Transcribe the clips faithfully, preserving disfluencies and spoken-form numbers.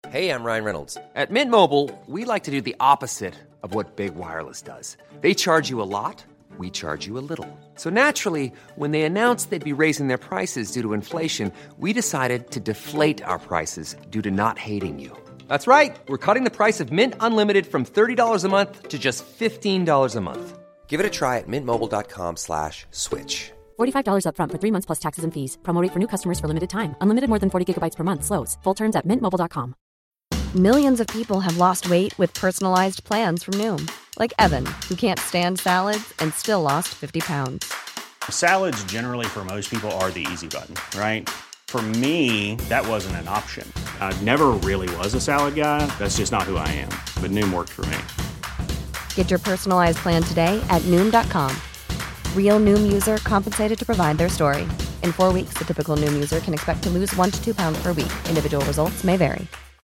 Hey, I'm Ryan Reynolds. At Mint Mobile, we like to do the opposite of what Big Wireless does. They charge you a lot, we charge you a little. So naturally, when they announced they'd be raising their prices due to inflation, we decided to deflate our prices due to not hating you. That's right. We're cutting the price of Mint Unlimited from thirty dollars a month to just fifteen dollars a month. Give it a try at mintmobile.com slash switch. forty-five dollars up front for three months plus taxes and fees. Promo rate for new customers for limited time. Unlimited more than forty gigabytes per month slows. Full terms at mint mobile dot com. Millions of people have lost weight with personalized plans from Noom. Like Evan, who can't stand salads and still lost fifty pounds. Salads generally for most people are the easy button, right? For me, that wasn't an option. I never really was a salad guy. That's just not who I am. But Noom worked for me. Get your personalized plan today at Noom dot com. Real Noom user compensated to provide their story. In four weeks, the typical Noom user can expect to lose one to two pounds per week. Individual results may vary.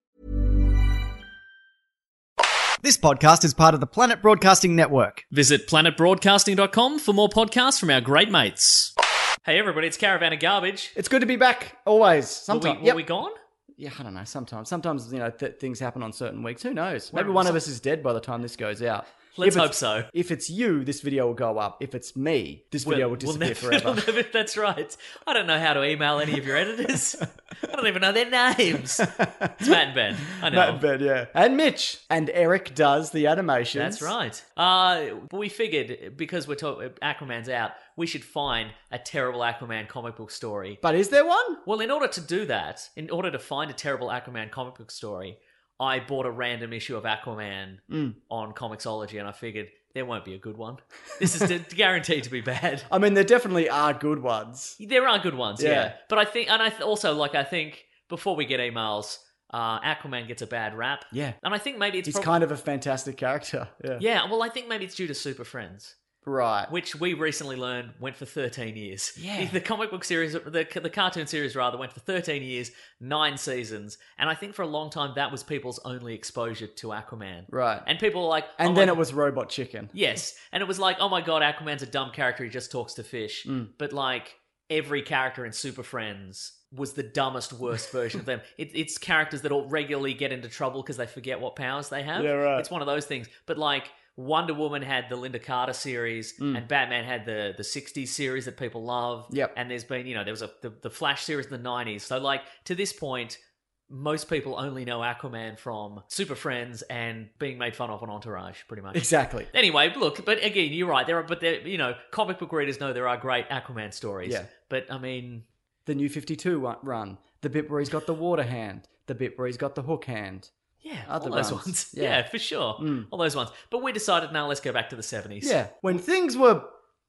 This podcast is part of the Planet Broadcasting Network. Visit planet broadcasting dot com for more podcasts from our great mates. Hey everybody, it's Caravan of Garbage. It's good to be back, always. Sometimes. Were we, were yep. we gone? Yeah, I don't know, sometimes. Sometimes, you know, th- things happen on certain weeks. Who knows? Maybe Well, one some- of us is dead by the time this goes out. Let's If hope it's- so. If it's you, this video will go up. If it's me, this video will disappear never, forever. we'll never- that's right. I don't know how to email any of your editors. I don't even know their names. It's Matt and Ben. I know. Matt and Ben, yeah. And Mitch. And Eric does the animations. That's right. Uh, but we figured, because we're talking, Aquaman's out, we should find a terrible Aquaman comic book story. But is there one? Well, in order to do that, in order to find a terrible Aquaman comic book story, I bought a random issue of Aquaman Mm. on Comixology, and I figured there won't be a good one. This is guaranteed to be bad. I mean, there definitely are good ones. There are good ones, yeah. Yeah. But I think, and I th- also, like, I think, before we get emails, uh, Aquaman gets a bad rap. Yeah. And I think maybe it's... He's prob- kind of a fantastic character. Yeah. Yeah, well, I think maybe it's due to Super Friends. Right. Which we recently learned went for thirteen years. Yeah. The, the comic book series, the, the cartoon series rather, went for thirteen years, nine seasons. And I think for a long time that was people's only exposure to Aquaman. Right. And people were like... And oh then my- it was Robot Chicken. Yes. And it was like, oh my god, Aquaman's a dumb character, he just talks to fish. Mm. But like, every character in Super Friends was the dumbest, worst version of them. It, it's characters that all regularly get into trouble because they forget what powers they have. Yeah, right. It's one of those things. But like... Wonder Woman had the Linda Carter series, Mm. and Batman had the the sixties series that people love. Yep. And there's been, you know, there was a the, the Flash series in the nineties. So, like, to this point, most people only know Aquaman from Super Friends and being made fun of on Entourage, pretty much. Exactly. Anyway, look, but again, you're right. There are, but there, you know, comic book readers know there are great Aquaman stories. Yeah. But I mean, The New fifty-two one- run. The bit where he's got the water hand. The bit where he's got the hook hand. yeah, Other all those runs. ones. Yeah. Yeah, for sure. Mm. All those ones. But we decided, now let's go back to the seventies. Yeah. When things were...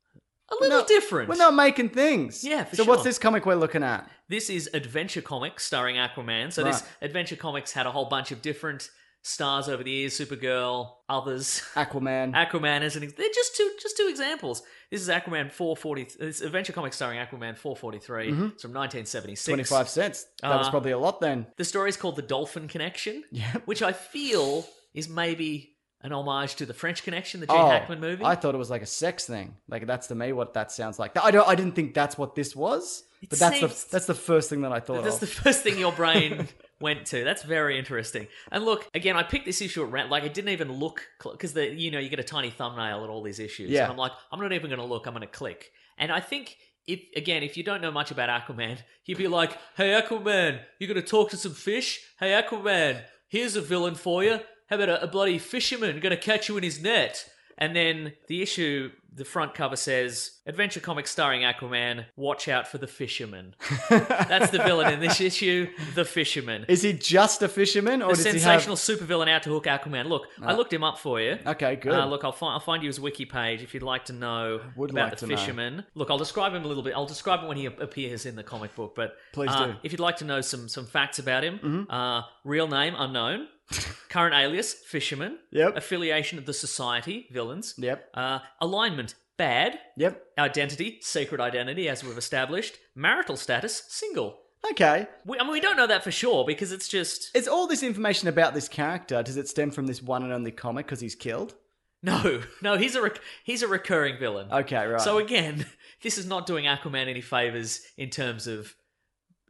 A little No, different. We're not making things. Yeah, for So what's sure. this comic we're looking at? This is Adventure Comics starring Aquaman. So this Right. Adventure Comics had a whole bunch of different stars over the years: Supergirl, others, Aquaman. Aquaman as an. Ex- they're just two, just two examples. This is Aquaman four forty. This Adventure Comics starring Aquaman four forty three. It's from nineteen seventy six. twenty-five cents. That was Uh, probably a lot then. The story is called The Dolphin Connection, Yeah. which I feel is maybe an homage to the French Connection, the Gene Oh, Hackman movie. I thought it was like a sex thing. Like that's to me what that sounds like. I don't. I didn't think that's what this was. It But that's seems- the that's the first thing that I thought That's of. the first thing your brain went to. That's very interesting. And look, again, I picked this issue at random. Like, I didn't even look, because, the you know, you get a tiny thumbnail at all these issues. Yeah. And I'm like, I'm not even going to look. I'm going to click. And I think, if again, if you don't know much about Aquaman, you'd be like, hey, Aquaman, you going to talk to some fish? Hey, Aquaman, here's a villain for you. How about a, a bloody fisherman going to catch you in his net? And then the issue, the front cover says, Adventure Comics starring Aquaman, watch out for the fisherman. That's the villain in this issue, the fisherman. Is he just a fisherman, or The does sensational he supervillain out to hook Aquaman. Look, I looked him up for you. have... Okay, good. Uh, look, I'll find I'll find you his wiki page if you'd like to know would about like the to know. fisherman. Look, I'll describe him a little bit. I'll describe him when he ap- appears in the comic book. But Please uh, do. if you'd like to know some some facts about him, Mm-hmm. uh, real name unknown, current alias fisherman, Yep. affiliation of the Society villains, Yep. uh, alignment bad, Yep. identity secret identity as we've established, marital status single. Okay. We, I mean, we don't know that for sure because it's just Is all this information about this character, does it stem from this one and only comic because he's killed? no, no. He's a rec- he's a recurring villain. Okay, right. So again, this is not doing Aquaman any favors in terms of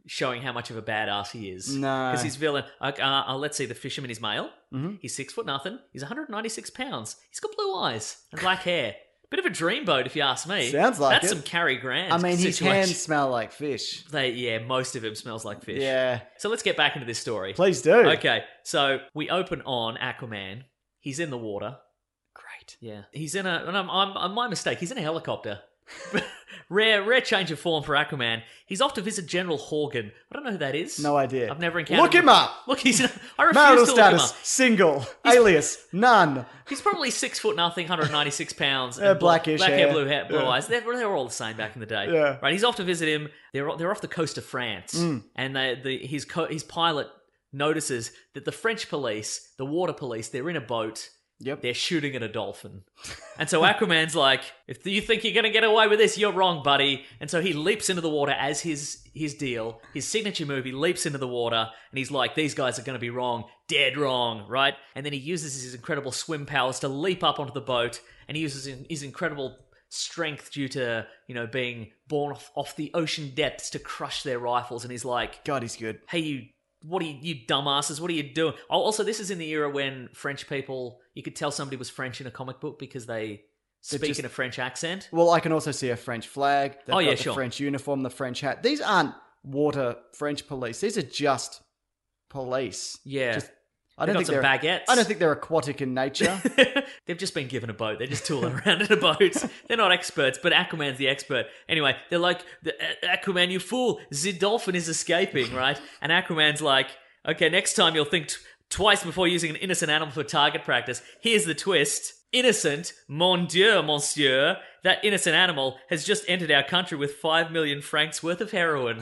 showing how much of a badass he is. No. Because his villain, uh, uh, let's see, the fisherman is male. Mm-hmm. He's six foot nothing. He's one hundred ninety-six pounds. He's got blue eyes and black hair. Bit of a dreamboat, if you ask me. Sounds like That's it. some Cary Grant I mean, his situation. hands smell like fish. They, yeah, most of him smells like fish. Yeah. So let's get back into this story. Please do. Okay, so we open on Aquaman. He's in the water. Great. Yeah, he's in a. And I'm, I'm, I'm my mistake. He's in a helicopter. rare, rare change of form for Aquaman. He's off to visit General Horgan. I don't know who that is. No idea. I've never encountered. Look him up. Look, he's. In, I refuse Marital to look him status, up. single, alias, none. He's probably six foot nothing, one hundred ninety-six pounds, Yeah, and bla- blackish black hair, hair. blue hair, blue Yeah. eyes. They're, they were all the same back in the day. Yeah. Right. He's off to visit him. They're they're off the coast of France, Mm. and they, the his co- his pilot notices that the French police, the water police, they're in a boat. Yep. They're shooting at a dolphin. And so Aquaman's like, if you think you're going to get away with this, you're wrong, buddy. And so he leaps into the water as his his deal, his signature move. He leaps into the water and he's like, these guys are going to be wrong, dead wrong, right? And then he uses his incredible swim powers to leap up onto the boat, and he uses his incredible strength due to, you know, being born off, off the ocean depths to crush their rifles. And he's like, God, he's good. hey, you, what are you, you dumbasses, what are you doing? Oh, also, this is in the era when French people, you could tell somebody was French in a comic book because they They're speak just- in a French accent. Well, I can also see a French flag. They've Oh, got yeah, the sure. French uniform, the French hat. These aren't water French police. These are just police. Yeah. Just, I They've don't got think some they're. baguettes. I don't think they're aquatic in nature. They've just been given a boat. They're just tooling around in a boat. They're not experts, but Aquaman's the expert. Anyway, they're like, "The- uh, Aquaman, you fool, the dolphin is escaping, right? And Aquaman's like, okay, next time you'll think t- twice before using an innocent animal for target practice. Here's the twist. Innocent, mon dieu, monsieur, that innocent animal has just entered our country with five million francs worth of heroin.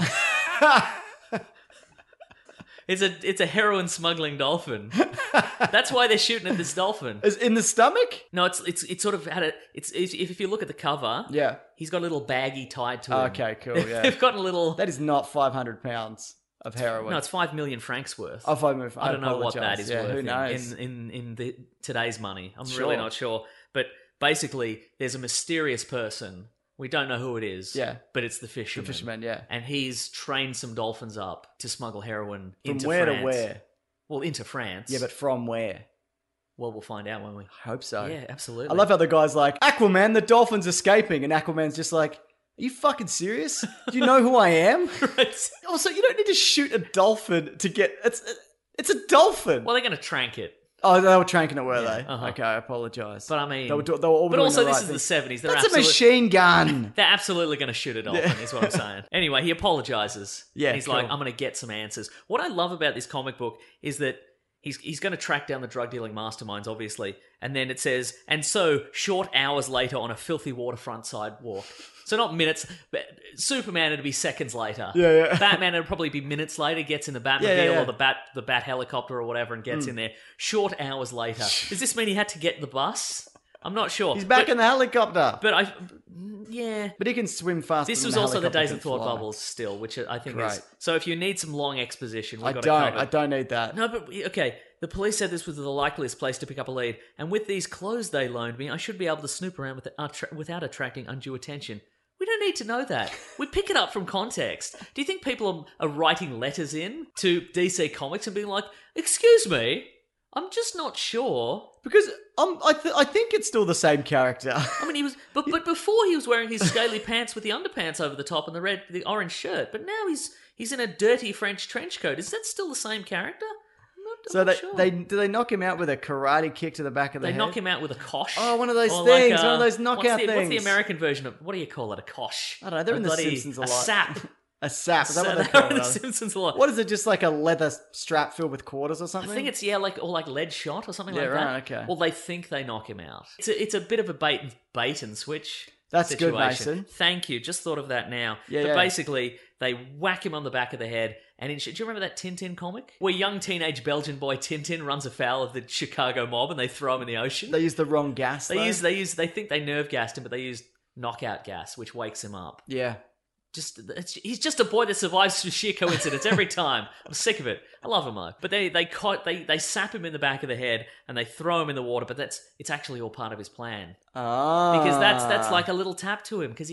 It's a it's a heroin smuggling dolphin. That's why they're shooting at this dolphin. Is in the stomach? No, it's it's it's sort of had a it's, it's if if you look at the cover, Yeah. he's got a little baggie tied to him. Okay, cool, yeah. They've got a little. That is not five hundred pounds of heroin. No, it's five million francs worth. Oh, five million. I I don't know what apologise. that is Yeah, worth who in- knows? in in in the today's money. I'm Sure. really not sure, but basically, there's a mysterious person. We don't know who it is. Yeah. but it's the fisherman. The fisherman, yeah. and he's trained some dolphins up to smuggle heroin From into where France. to where? Well, into France. Yeah, but from where? well, we'll find out when we. I hope so. Yeah, absolutely. I love how the guy's like, Aquaman, the dolphin's escaping. And Aquaman's just like, are you fucking serious? Do you know who I am? Right. Also, you don't need to shoot a dolphin to get... It's it's a dolphin. Well, they're going to trank it. Oh, they were tranking it, were Yeah, they? uh-huh. Okay, I apologise. But I mean, They were, do- they were all but doing also the this right is thing. the seventies. They're That's a absolute- machine gun. They're absolutely going to shoot a dolphin, is what I'm saying. Anyway, he apologizes. Yeah, And he's like, cool. I'm going to get some answers. What I love about this comic book is that he's he's going to track down the drug dealing masterminds, obviously. And then it says, and so short hours later on a filthy waterfront sidewalk. So not minutes, but Superman it'd be seconds later. Yeah, yeah. Batman it'd probably be minutes later, gets in the Batmobile Yeah, yeah, yeah. or the Bat the Bat helicopter or whatever and gets in there. Short hours later. Does this mean he had to get the bus? I'm not sure. He's back but, in the helicopter. But, But I, yeah. he can swim faster This than was the also the helicopter days can of thought fly. bubbles still, which I think is... Great. So if you need some long exposition, we've I got don't. to cover. I don't need that. No, but, okay, the police said this was the likeliest place to pick up a lead, and with these clothes they loaned me, I should be able to snoop around with, uh, tra- without attracting undue attention. We don't need to know that. We pick it up from context. Do you think people are, are writing letters in to D C Comics and being like, excuse me, I'm just not sure... Because um, I, th- I think it's still the same character. I mean, he was, but but before he was wearing his scaly pants with the underpants over the top and the red, the orange shirt. But now he's he's in a dirty French trench coat. Is that still the same character? I'm not, I'm So not they, sure. they do they knock him out with a karate kick to the back of the They head? knock him out with a kosh. Oh, one of those Or things, like one of a- those knockout what's the, What's the things. American version of what do you call it? A kosh? I don't know, they're A in The bloody- Simpsons a a lot. sap. A sap. Is that what So they they're call in it? The Simpsons a lot. What is it? Just like a leather strap filled with quarters or I something? think it's yeah, like or like lead shot or something Yeah, like right, that. okay. Well, they think they knock him out. It's a, it's a bit of a bait and bait and switch. That's good, situation. Mason. Thank you. Just thought of that now. Yeah, but yeah. basically, they whack him on the back of the head. And in, do you remember that Tintin comic where young teenage Belgian boy Tintin runs afoul of the Chicago mob and they throw him in the ocean? They use the wrong gas. They though. use they use they think they nerve gassed him, but they use knockout gas, which wakes him up. Yeah. Just it's, he's just a boy that survives through sheer coincidence every time. I'm sick of it. I love him though. But they they caught, they they sap him in the back of the head and they throw him in the water. But that's it's actually all part of his plan Ah. because that's that's like a little tap to him because he's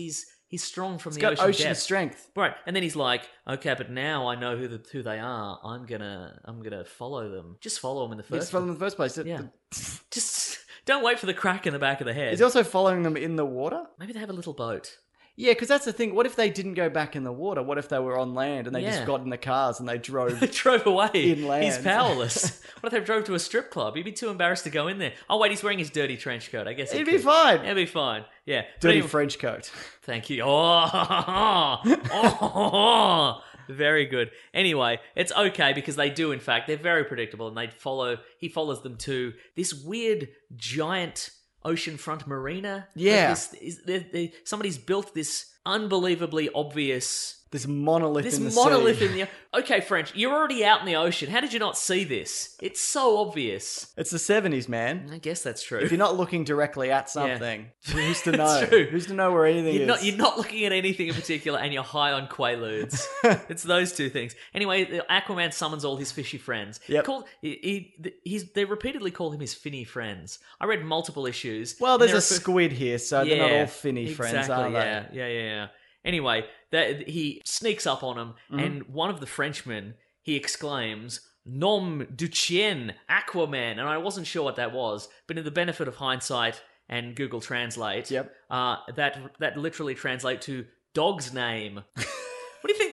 He's strong from It's the got ocean, ocean depth. strength. Right, and then he's like, okay, but now I know who the, who they are. I'm gonna I'm gonna follow them. Just follow them in the He's first. following them in the first place. Yeah. Just don't wait for the crack in the back of the head. Is he also following them in the water? Maybe they have a little boat. Yeah, because that's the thing. What if they didn't go back in the water? What if they were on land and they Yeah. just got in the cars and they drove? They drove away. Inland. He's powerless. What if they drove to a strip club? He'd be too embarrassed to go in there. Oh wait, he's wearing his dirty trench coat. I guess He'd he be could. fine. He'd be fine. Yeah. But Dirty anyway- French coat. Thank you. Oh, oh, very good. Anyway, it's okay because they do, in fact, they're very predictable, and they follow. He follows them to this weird giant oceanfront marina. Yeah. Like this, is, they, they, somebody's built this unbelievably obvious. This monolith This in the monolith sea. in the okay, French. You're already out in the ocean. How did you not see this? It's so obvious. It's the seventies, man. I guess that's true. If you're not looking directly at something, who's to know? It's true. Who's to know where anything You're is? not, you're not looking at anything in particular, and you're high on Quaaludes. It's those two things. Anyway, the Aquaman summons all his fishy friends. Yep. Called, he, he, he's, they repeatedly call him his finny friends. I read multiple issues. Well, and there's they're a squid here, so they're not all finny friends, exactly, are they? yeah, yeah, yeah, yeah. Anyway, that, he sneaks up on him, Mm-hmm. and one of the Frenchmen, he exclaims, Nom du chien, Aquaman. And I wasn't sure what that was, but in the benefit of hindsight and Google Translate, Yep. uh, that that literally translates to dog's name. What do you think?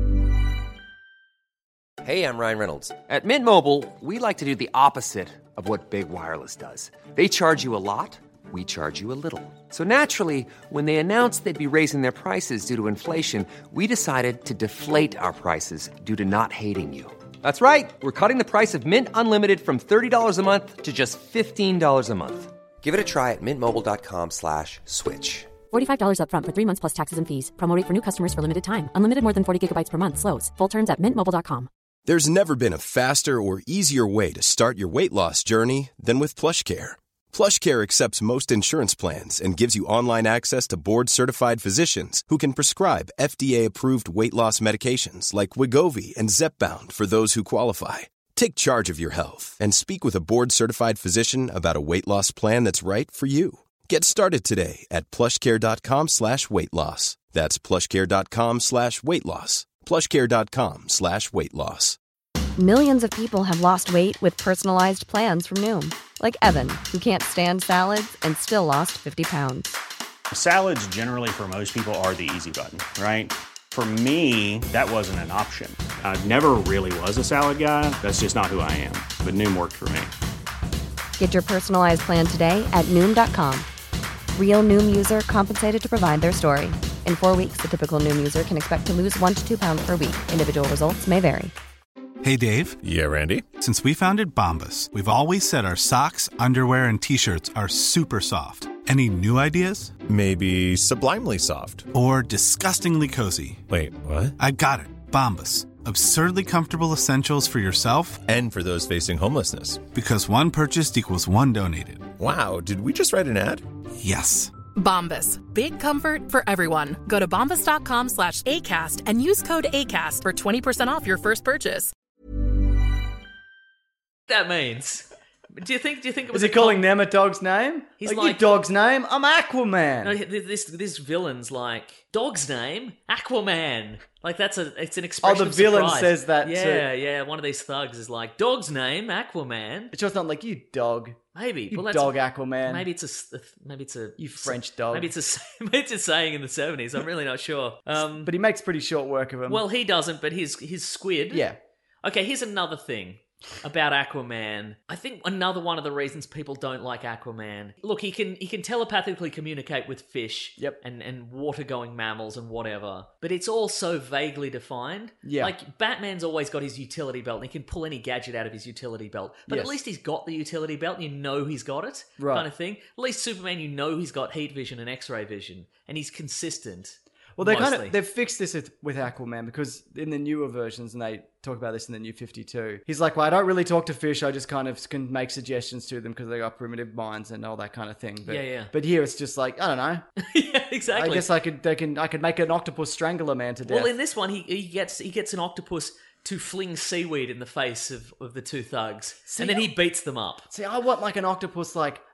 Hey, I'm Ryan Reynolds. At Mint Mobile, we like to do the opposite of what Big Wireless does. They charge you a lot, we charge you a little. So naturally, when they announced they'd be raising their prices due to inflation, we decided to deflate our prices due to not hating you. That's right. We're cutting the price of Mint Unlimited from thirty dollars a month to just fifteen dollars a month. Give it a try at mintmobile.com slash switch. forty-five dollars up front for three months plus taxes and fees. Promo rate for new customers for limited time. Unlimited more than forty gigabytes per month slows. Full terms at mint mobile dot com. There's never been a faster or easier way to start your weight loss journey than with PlushCare. PlushCare accepts most insurance plans and gives you online access to board-certified physicians who can prescribe F D A-approved weight loss medications like Wegovy and Zepbound for those who qualify. Take charge of your health and speak with a board-certified physician about a weight loss plan that's right for you. Get started today at plushcare.com slash weight loss. That's plushcare.com slash weight loss. plushcare.com slash weight loss. Millions of people have lost weight with personalized plans from Noom, like Evan, who can't stand salads and still lost fifty pounds. Salads generally for most people are the easy button, right? For me, that wasn't an option. I never really was a salad guy. That's just not who I am. But Noom worked for me. Get your personalized plan today at Noom dot com. Real Noom user compensated to provide their story. In four weeks, the typical Noom user can expect to lose one to two pounds per week. Individual results may vary. Hey, Dave. Yeah, Randy. Since we founded Bombas, we've always said our socks, underwear, and T-shirts are super soft. Any new ideas? Maybe sublimely soft. Or disgustingly cozy. Wait, what? I got it. Bombas. Absurdly comfortable essentials for yourself And for those facing homelessness. because one purchased equals one donated. Wow, did we just write an ad? Yes. Bombas. Big comfort for everyone. Go to bombas.com slash ACAST and use code ACAST for twenty percent off your first purchase. That means. Do you think? Do you think it was? Is he a calling com- them a dog's name? He's like, like- your dog's name? I'm Aquaman. No, this this villain's like dog's name Aquaman. Like that's a it's an expression. Oh, the of villain surprise. says that too. Yeah, yeah. One of these thugs is like dog's name Aquaman. It's just not like you dog. Maybe You well, that's, dog Aquaman. Maybe it's a s- maybe it's a You French dog. Maybe it's a maybe it's a saying in the seventies. I'm really not sure. Um, But he makes pretty short work of him. well, he doesn't, but his his squid. yeah. Okay, here's another thing about Aquaman. I think another one of the reasons people don't like Aquaman. Look, he can he can telepathically communicate with fish Yep. and, and water-going mammals and whatever. But it's all so vaguely defined. Yeah. Like, Batman's always got his utility belt and he can pull any gadget out of his utility belt. But Yes. at least he's got the utility belt and you know he's got it. Right. Kind of thing. At least Superman, you know he's got heat vision and X-ray vision. And he's consistent. Well, they kind mostly. of they've fixed this with, with Aquaman because in the newer versions, and they talk about this in the new fifty-two, he's like, well, I don't really talk to fish. I just kind of can make suggestions to them because they got primitive minds and all that kind of thing. But, Yeah, yeah. But here it's just like, I don't know. Yeah, exactly. I guess I could they can I could make an octopus strangle a man to death. Well, in this one, he, he gets he gets an octopus to fling seaweed in the face of, of the two thugs, and then he beats them up. See, I want like an octopus like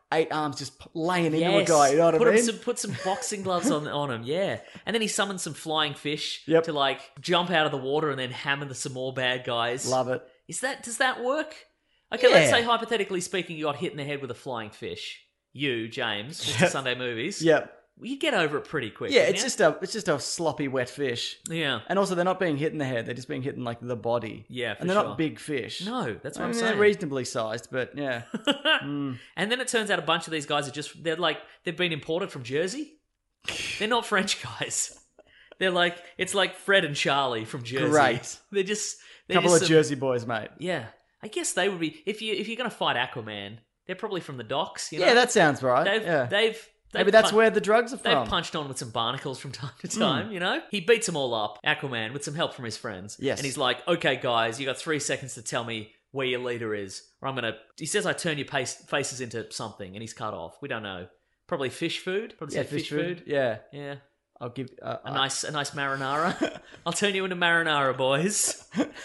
eight arms just p- laying into a Yes. guy. You know what put I him mean? some, put some boxing gloves on on him, yeah. And then he summons some flying fish Yep. to like jump out of the water and then hammer the some more bad guys. Love it. Is that does that work? Okay, let's Yeah. say hypothetically speaking, you got hit in the head with a flying fish. You, James, Mister Yep. Sunday Movies. Yep. You get over it pretty quick. Yeah, wouldn't it's you? just a it's just a sloppy wet fish. yeah. And also, they're not being hit in the head; they're just being hit in like the body. Yeah, for and they're sure. not big fish. No, that's what I I'm mean, saying. they're reasonably sized, but yeah. And then it turns out a bunch of these guys are just, they're like, they've been imported from Jersey. They're not French guys. They're like, it's like Fred and Charlie from Jersey. Great. They're just, they're Couple just of some- Jersey boys, mate. Yeah. I guess they would be, if, you, if you're going to fight Aquaman, they're probably from the docks, you know? Yeah, that sounds right. They've, yeah. they've, they've Maybe that's pun- where the drugs are They've from. punched on with some barnacles from time to time, you know? He beats them all up, Aquaman, with some help from his friends. Yes. And he's like, okay, guys, you got three seconds to tell me where your leader is, or I'm going to... He says I turn your pace, faces into something, and he's cut off. We don't know. Probably fish food? Probably yeah, say fish, food. Yeah. Yeah. I'll give uh, A I- nice, a nice marinara. I'll turn you into marinara, boys.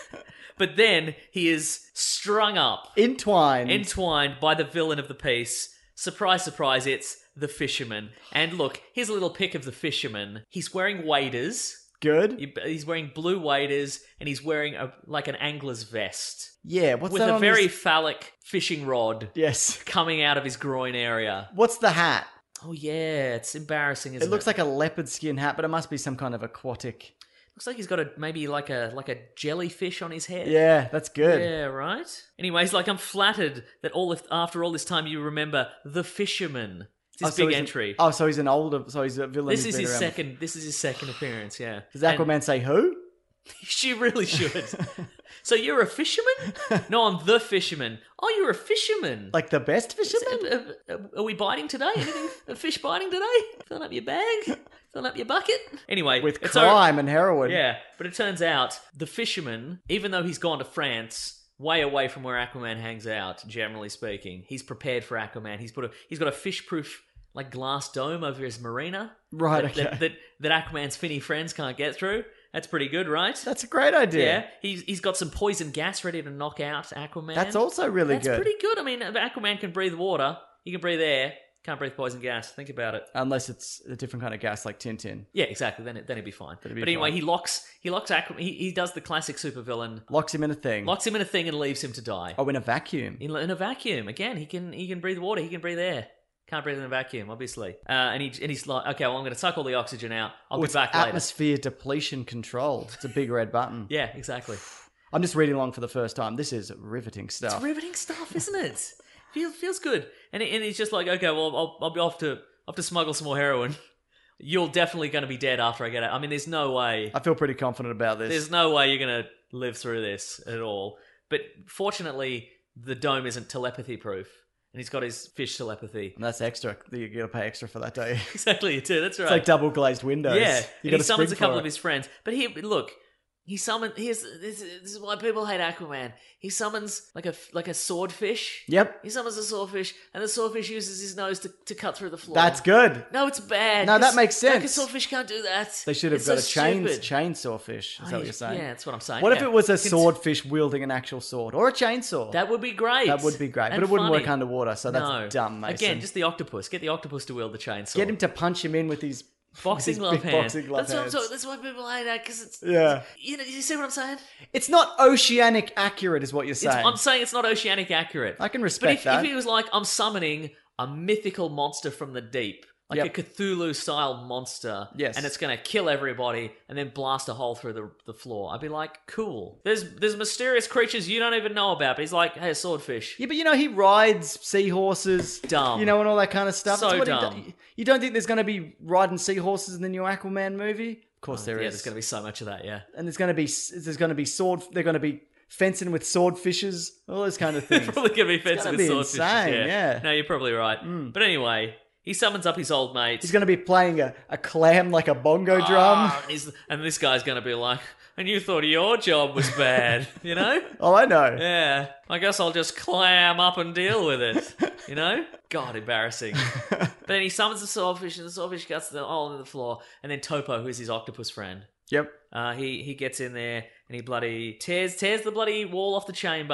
But then he is strung up, entwined. entwined by the villain of the piece. Surprise, surprise, it's the fisherman. And look, here's a little pic of the fisherman. He's wearing waders. Good. He- He's wearing blue waders, and he's wearing a, like an angler's vest Yeah. What's with that a on very his- phallic fishing rod Yes. coming out of his groin area. What's the hat? Oh yeah, it's embarrassing, isn't It it? looks like a leopard skin hat, but it must be some kind of aquatic. looks like he's got a maybe like a like a jellyfish on his head. Yeah, that's good. Yeah, right. Anyways, like I'm flattered that all of, after all this time you remember the fisherman. It's his Oh, so big he's an- entry. oh, so he's an older. So he's a villain. this who's is been his around second. This is his second appearance. Yeah. Does Aquaman say who? She really should. So you're a fisherman? No, I'm the fisherman. Oh, you're a fisherman. Like the best fisherman? Are, are- are we biting today? Anything? A fish biting today? Filling up your bag? Filling up your bucket? Anyway, With it's crime and heroin. Yeah, but it turns out the fisherman, even though he's gone to France, way away from where Aquaman hangs out, generally speaking, he's prepared for Aquaman. He's put a he's got a fish-proof like glass dome over his marina, Right, That, okay. that, that that Aquaman's finny friends can't get through. That's pretty good, right? That's a great idea. Yeah, he's he's got some poison gas ready to knock out Aquaman. That's also really That's good. pretty good. I mean, Aquaman can breathe water. He can breathe air. Can't breathe poison gas. Think about it. Unless it's a different kind of gas like Tintin. Yeah, exactly. Then it, then it'd be fine. That'd be but anyway, fine. he locks he locks Aquaman. He, he does the classic supervillain. Locks him in a thing. Locks him in a thing and leaves him to die. Oh, in a vacuum. In, in a vacuum. Again, he can he can breathe water. He can breathe air. Can't breathe in a vacuum, obviously. Uh, and he and he's like, okay, well, I'm going to suck all the oxygen out. I'll Oh, be it's back later. atmosphere depletion controlled. It's a big red button. Yeah, exactly. I'm just reading along for the first time. This is riveting stuff. It's riveting stuff, isn't it? feels feels good. And he, and he's just like, okay, well, I'll I'll be off to off to smuggle some more heroin. You're definitely going to be dead after I get out. I mean, there's no way. I feel pretty confident about this. There's no way you're going to live through this at all. But fortunately, the dome isn't telepathy proof. And he's got his fish telepathy. And that's extra. You gotta pay extra for that, don't you? Exactly, you do. That's right. It's like double glazed windows. Yeah. You And gotta he summons a spring couple for of it. his friends. But he, look, he summoned. Here's this, this is why people hate Aquaman. He summons like a like a swordfish. Yep. He summons a swordfish, and the swordfish uses his nose to, to cut through the floor. That's good. No, it's bad. No, that 'cause- makes Like a sense. swordfish can't do that. They should have It's got so a chain, stupid. chainsaw fish. Is that Oh, what you're saying? yeah, that's what I'm saying, What if yeah. it was a Cont- swordfish wielding an actual sword or a chainsaw? That would be great. That would be great, And but it wouldn't funny. work underwater, so that's No. dumb, Mason. Again, just the octopus. Get the octopus to wield the chainsaw. Get him to punch him in with his boxing his glove big hand. boxing glove that's what I'm hands. talking. That's why people hate that because it's Yeah. You know, you see what I'm saying? It's not oceanic accurate, is what you're It's, saying. I'm saying it's not oceanic accurate. I can But respect if, that. if he was like, I'm summoning a mythical monster from the deep, like Yep. a Cthulhu-style monster, Yes. and it's going to kill everybody and then blast a hole through the, the floor, I'd be like, cool. There's there's mysterious creatures you don't even know about, but he's like, hey, a swordfish. Yeah, but you know, he rides seahorses. Dumb. You know, and all that kind of stuff. So That's what he dumb. do- You don't think there's going to be riding seahorses in the new Aquaman movie? Of course there is. Yeah, there's going to be so much of that, yeah. And there's going to be there's going to be sword. They're going to be fencing with swordfishes. All those kind of things. Probably going to be fencing gonna with be swordfishes, insane, yeah. yeah. No, you're probably right. But anyway, he summons up his old mate. He's going to be playing a, a clam like a bongo drum. Ah, and, he's- and this guy's going to be like, and you thought your job was bad, you know? Oh, I know. Yeah, I guess I'll just clam up and deal with it, you know? God, embarrassing. But then he summons the swordfish, and the swordfish cuts the hole in the floor, and then Topo, who's his octopus friend, Yep. uh, he he gets in there, and he bloody tears tears the bloody wall off the chamber.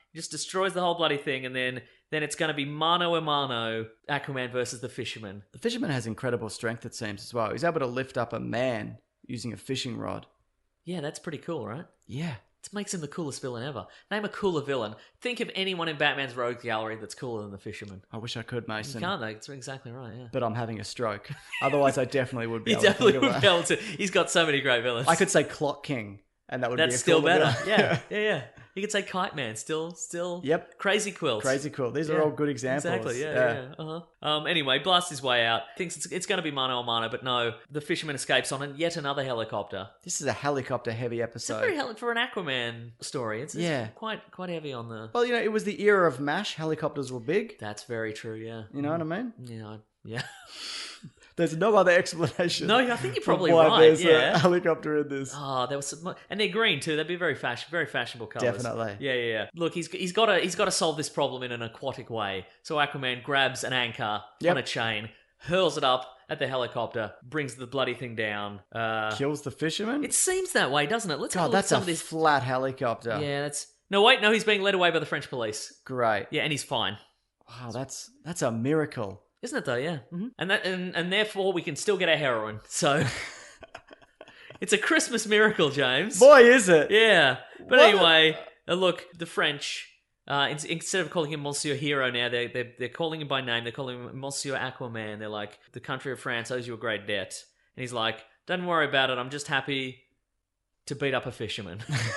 He just destroys the whole bloody thing, and then then it's going to be mano a mano, Aquaman versus the Fisherman. The Fisherman has incredible strength, it seems, as well. He's able to lift up a man using a fishing rod. Yeah, that's pretty cool, right? Yeah. It makes him the coolest villain ever. Name a cooler villain. Think of anyone in Batman's rogue gallery that's cooler than the Fisherman. I wish I could, Mason. You can't, though. That's exactly right, yeah. But I'm having a stroke. Otherwise, I definitely would be He able definitely to think would of be that. able to. He's got so many great villains. I could say Clock King, and that would That's be a still cooler better. villain. Yeah, yeah, yeah. You could say Kite Man. Still, still. Yep. Crazy Quilt. Crazy Quilt. These Yeah, are all good examples. Exactly, yeah, yeah. yeah. Uh-huh. Um, anyway, blasts his way out. Thinks it's, it's going to be mano a mano, but no. The Fisherman escapes on yet another helicopter. This is a helicopter-heavy It's episode. a very heli- for an Aquaman story. It's, it's Yeah. quite quite heavy on the... Well, you know, it was the era of MASH. Helicopters were big. That's very true, yeah. You know what I mean? Yeah, I- yeah. There's no other explanation. No, I think you're for probably why right, There's yeah. a helicopter in this. Oh, there was some, and they're green too. That'd be very fashion, very fashionable colors. Definitely. Yeah, yeah, yeah. Look, he's he's got to he's got to solve this problem in an aquatic way. So Aquaman grabs an anchor Yep. on a chain, hurls it up at the helicopter, brings the bloody thing down. Uh, Kills the Fisherman? it seems that way, doesn't it? Let's have a God, look at that's some a of this. flat helicopter. Yeah, that's no wait, no, he's being led away by the French police. Great. Yeah, and he's fine. Wow, that's that's a miracle. Isn't it though? Yeah, mm-hmm. and that and, and therefore we can still get our heroin. So it's a Christmas miracle, James. Boy, is it. Yeah, but What? anyway, uh, look, the French. Uh, in- instead of calling him Monsieur Hero now, they're, they're they're calling him by name. They're calling him Monsieur Aquaman. They're like, the country of France owes you a great debt, and he's like, don't worry about it. I'm just happy to beat up a fisherman.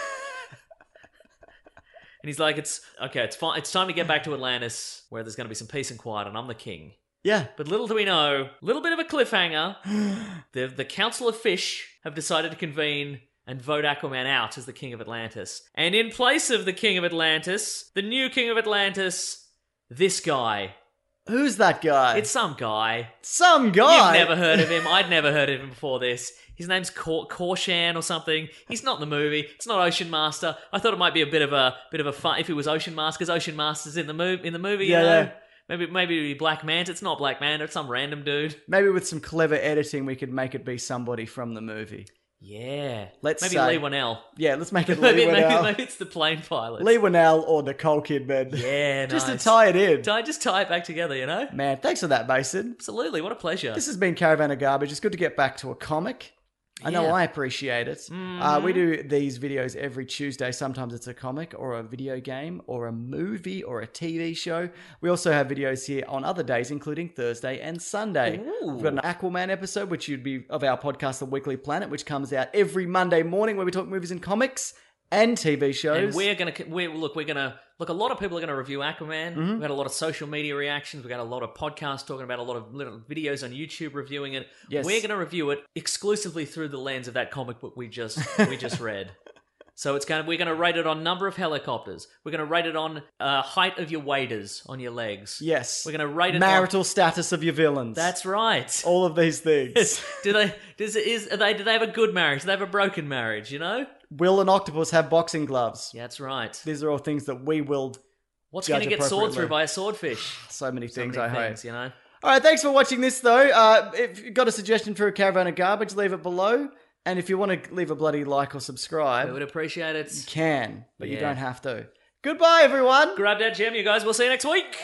And he's like, it's okay. It's fine. It's time to get back to Atlantis, where there's going to be some peace and quiet, and I'm the king. Yeah. But little do we know, little bit of a cliffhanger, the, the Council of Fish have decided to convene and vote Aquaman out as the King of Atlantis. And in place of the King of Atlantis, the new King of Atlantis, this guy. Who's that guy? It's some guy. some guy. You've never heard of him. I'd never heard of him before this. His name's Cor- Korshan or something. He's not in the movie. It's not Ocean Master. I thought it might be a bit of a bit of a fun if it was Ocean Master, because Ocean Master's in the movie. In the movie, Yeah, you know? yeah. Maybe maybe it'd be Black Manta. It's not Black Manta. It's some random dude. Maybe with some clever editing, we could make it be somebody from the movie. Yeah. Let's maybe say- Lee Winnell. Yeah, let's make it maybe, Lee maybe, Winnell. maybe it's the plane pilot. Lee Winnell or Nicole Kidman. Yeah, Just nice. to tie it in. Tie, just tie it back together, you know? Man, thanks for that, Mason. Absolutely. What a pleasure. This has been Caravan of Garbage. It's good to get back to a comic. I know Yeah. I appreciate it. Uh, we do these videos every Tuesday. Sometimes it's a comic or a video game or a movie or a T V show. We also have videos here on other days, including Thursday and Sunday. Ooh. We've got an Aquaman episode, which would be of our podcast, The Weekly Planet, which comes out every Monday morning, where we talk movies and comics and T V shows. And we're gonna we're, look. We're gonna look. A lot of people are gonna review Aquaman. Mm-hmm. We've got a lot of social media reactions. We've got a lot of podcasts talking about, a lot of little videos on YouTube reviewing it. Yes. We're gonna review it exclusively through the lens of that comic book we just we just read. So it's gonna we're gonna rate it on number of helicopters. We're gonna rate it on uh, height of your waders on your legs. Yes. We're gonna rate it Marital on, status of your villains. That's right. all of these things. do they does it is are they do they have a good marriage? Do they have a broken marriage? You know. Will an octopus have boxing gloves? Yeah, that's right. These are all things that we will. What's judge going to get sawed appropriately. through by a swordfish? So many So things, many I things, hope. you know. All right, thanks for watching this, though. Uh, if you've got a suggestion for a Caravan of Garbage, leave it below. And if you want to leave a bloody like or subscribe, I would appreciate you it. can, but you Yeah. don't have to. Goodbye, everyone. Grab that gem, you guys. We'll see you next week.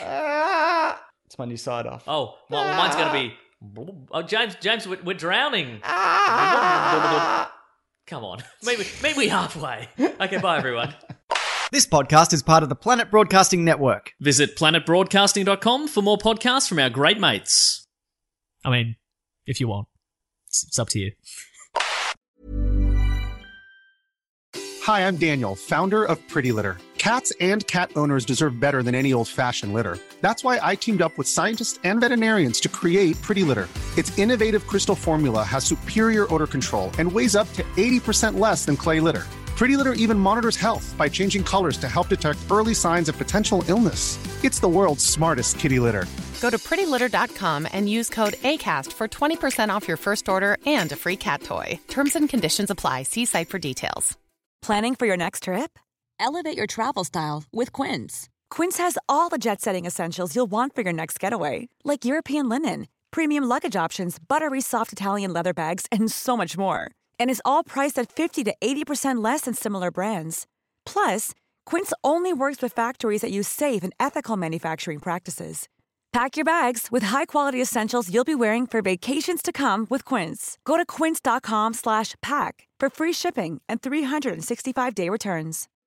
Ah. It's my new side off. Oh, well, mine's going to be. Oh, James, James, we're, we're drowning. Ah. Come on, maybe, maybe halfway. Okay, bye everyone. This podcast is part of the Planet Broadcasting Network. Visit planet broadcasting dot com for more podcasts from our great mates. I mean, if you want, it's, it's up to you. Hi, I'm Daniel, founder of Pretty Litter. Cats and cat owners deserve better than any old-fashioned litter. That's why I teamed up with scientists and veterinarians to create Pretty Litter. Its innovative crystal formula has superior odor control and weighs up to eighty percent less than clay litter. Pretty Litter even monitors health by changing colors to help detect early signs of potential illness. It's the world's smartest kitty litter. Go to pretty litter dot com and use code ACAST for twenty percent off your first order and a free cat toy. Terms and conditions apply. See site for details. Planning for your next trip? Elevate your travel style with Quince. Quince has all the jet-setting essentials you'll want for your next getaway, like European linen, premium luggage options, buttery soft Italian leather bags, and so much more. And is all priced at fifty to eighty percent less than similar brands. Plus, Quince only works with factories that use safe and ethical manufacturing practices. Pack your bags with high-quality essentials you'll be wearing for vacations to come with Quince. Go to quince.com slash pack for free shipping and three sixty-five day returns.